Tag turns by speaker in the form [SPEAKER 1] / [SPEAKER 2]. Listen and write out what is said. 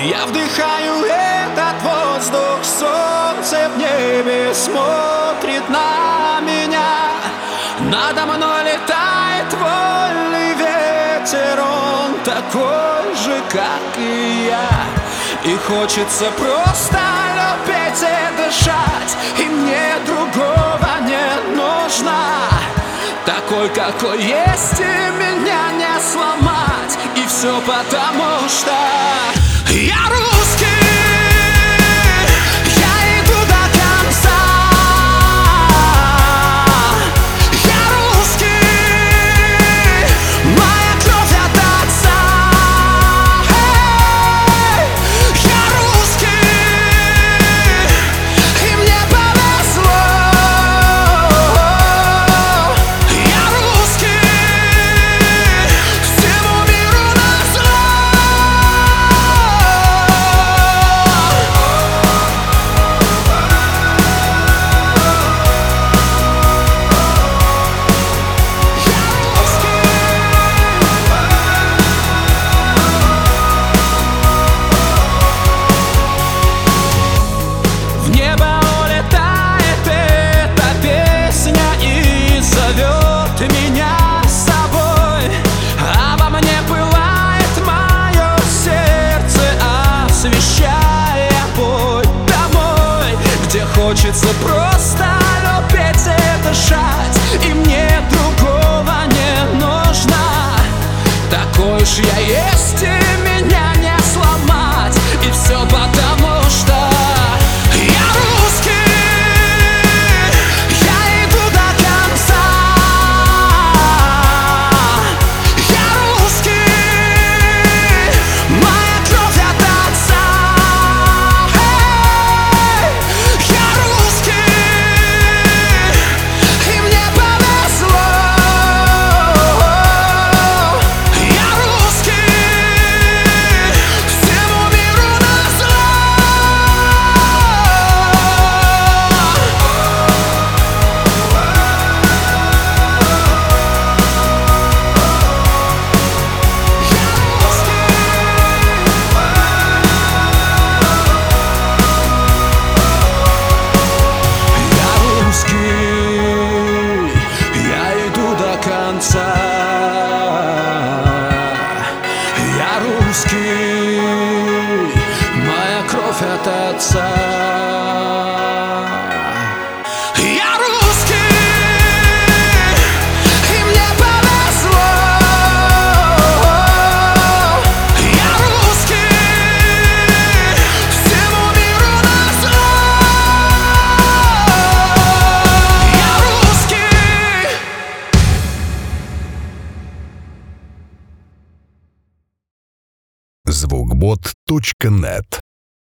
[SPEAKER 1] Я вдыхаю этот воздух, солнце в небе смотрит на меня. Надо мной летает вольный ветер, он такой же, как и я. И хочется просто любить и дышать, и мне другого не нужно. Такой, какой есть, и меня не сломать. И все потому, что я русский. Я иду до конца. Я русский. Моя кровь от отца. Я русский. И мне повезло. Я русский. Всему миру назло. В небо улетает эта песня и зовет меня с собой. А во мне пылает мое сердце, освещая путь домой, где хочется просто любить и дышать, и мне другого не нужно. Такой уж я есть, и меня не сломать. И все потому, что я русский. Я иду до конца. Я русский. Моя кровь от отца. Я русский. И мне повезло. Я русский. Всему миру назло. Я русский, я иду до конца. Я русский, моя кровь от отца. Я русский, и мне повезло. Я русский, всему миру назло. Я русский.
[SPEAKER 2] Звукбот.нет